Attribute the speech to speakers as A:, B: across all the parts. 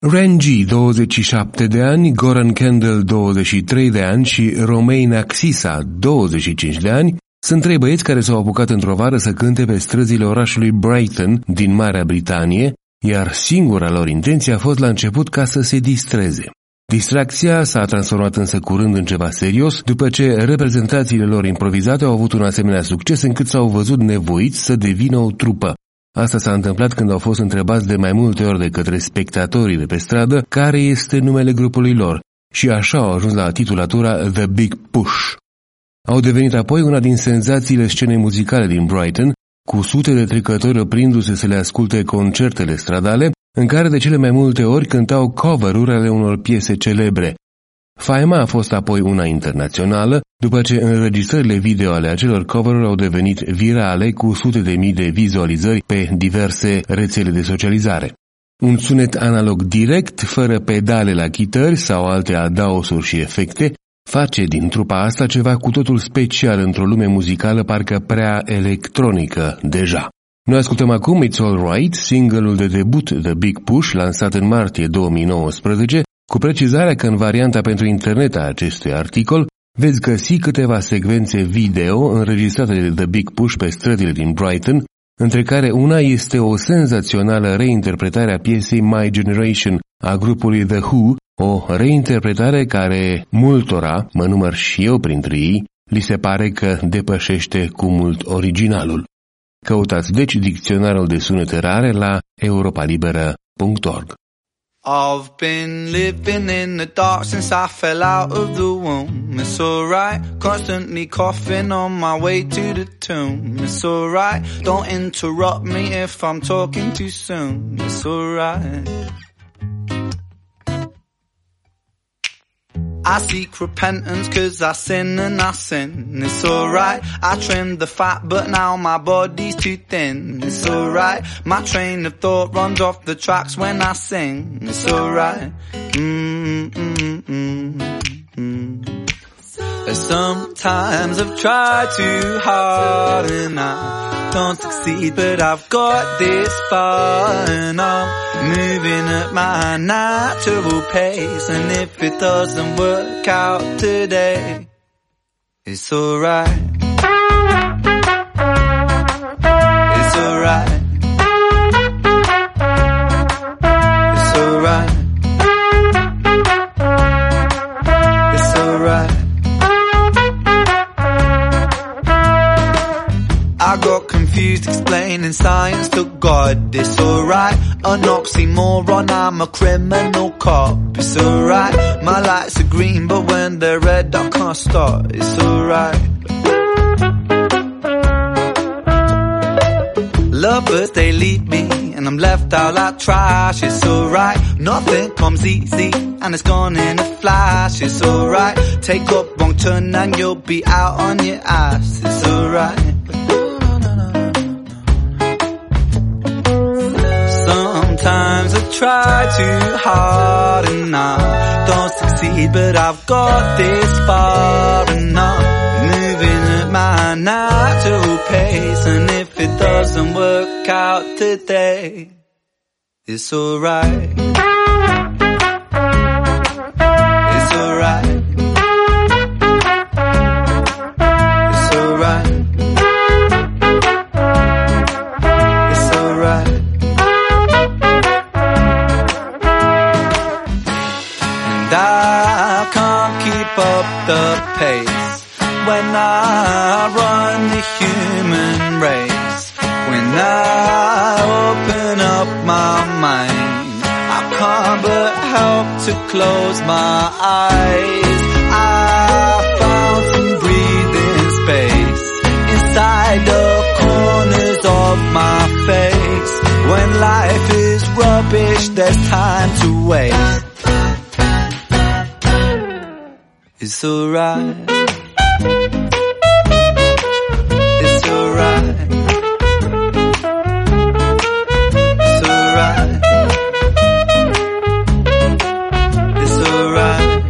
A: Rangi, 27 de ani, Goran Kendall, 23 de ani și Romain Axisa, 25 de ani, sunt 3 băieți care s-au apucat într-o vară să cânte pe străzile orașului Brighton din Marea Britanie, iar singura lor intenție a fost la început ca să se distreze. Distracția s-a transformat însă curând în ceva serios, după ce reprezentațiile lor improvizate au avut un asemenea succes încât s-au văzut nevoiți să devină o trupă. Asta s-a întâmplat când au fost întrebați de mai multe ori de către spectatorii de pe stradă care este numele grupului lor și așa au ajuns la titulatura The Big Push. Au devenit apoi una din senzațiile scenei muzicale din Brighton, cu sute de trecători oprindu-se să le asculte concertele stradale, în care de cele mai multe ori cântau cover-uri ale unor piese celebre. Faima a fost apoi una internațională, după ce înregistrările video ale acelor cover-uri au devenit virale cu sute de mii de vizualizări pe diverse rețele de socializare. Un sunet analog direct, fără pedale la chitări sau alte adaosuri și efecte, face din trupa asta ceva cu totul special într-o lume muzicală parcă prea electronică deja. Noi ascultăm acum It's All Right, single-ul de debut The Big Push, lansat în martie 2019, cu precizarea că în varianta pentru internet a acestui articol veți găsi câteva secvențe video înregistrate de The Big Push pe străzile din Brighton, între care una este o senzațională reinterpretare a piesei My Generation a grupului The Who, o reinterpretare care multora, mă număr și eu printre ei, li se pare că depășește cu mult originalul. Căutați deci dicționarul de sunete rare la europalibera.org.
B: I've been living in the dark since I fell out of the womb. It's alright, constantly coughing on my way to the tomb. It's alright, don't interrupt me if I'm talking too soon. It's alright. I seek repentance cause I sin and I sin. It's alright, I trimmed the fat but now my body's too thin. It's alright, my train of thought runs off the tracks when I sing. It's alright. Sometimes I've tried too hard and I don't succeed, but I've got this far and I'm moving at my natural pace. And if it doesn't work out today, it's alright. It's alright. It's alright. It's alright. I got confused explaining science to God. It's alright, an oxymoron, I'm a criminal cop. It's alright, my lights are green but when they're red I can't stop. It's alright. Lovers, they leave me and I'm left out like trash. It's alright, nothing comes easy and it's gone in a flash. It's alright, take up wrong turn and you'll be out on your ass. It's alright. Sometimes I try too hard and I don't succeed, but I've got this far and I'm moving at my natural pace. And if it doesn't work out today, it's alright. It's alright. It's alright. It's alright. I can't keep up the pace when I run the human race. When I open up my mind, I can't but help to close my eyes. I found some breathing space inside the corners of my face. When life is rubbish, there's time to waste. It's alright. It's alright. It's alright. It's alright.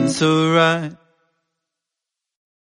B: so right.